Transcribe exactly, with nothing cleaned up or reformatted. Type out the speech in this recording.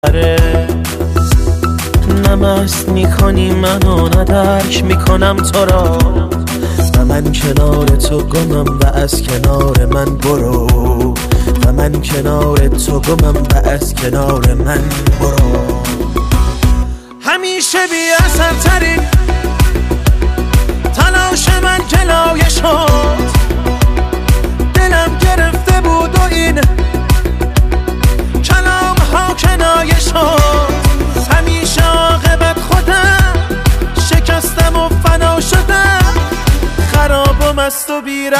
نه مست میکنی منو نه درک میکنم تو را و من کنار تو گمم و از کنار من برو و من کنار تو گمم و از کنار من برو. همیشه بی اثر ترین تلاش من کلایه شد، دلم گرفته بود و این کلام ها کنایه شد. همیشه عاقبت خودم شکستم و فنا شدم، خراب و مست و بی‌رحم